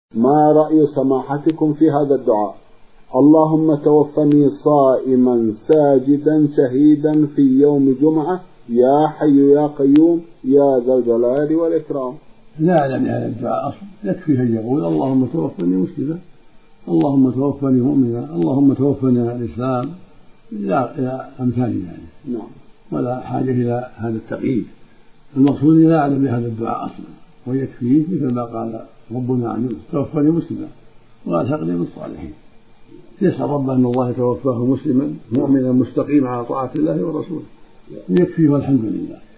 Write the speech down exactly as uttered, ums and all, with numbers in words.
ما رأي سماحتكم في هذا الدعاء؟ اللهم توفني صائما ساجدا شهيدا في يوم جمعة يا حي يا قيوم يا ذا الجلال والإكرام. لا أعلم هذا الدعاء أصلا، يكفي أن يقول اللهم توفني مسلما، اللهم توفني مؤمنا، اللهم توفني على الإسلام، إلى أمثال ذلك. نعم. ولا حاجة إلى هذا التقييد. المقصود لا أعلم بهذا الدعاء أصلا، ويكفيه مثل ما قال ربنا عن يوسف توفني مسلما وألحقني بالصالحين. يسأل ربه أن الله توفاه مسلما مؤمنا مستقيما على طاعة الله ورسوله، يكفيه والحمد لله.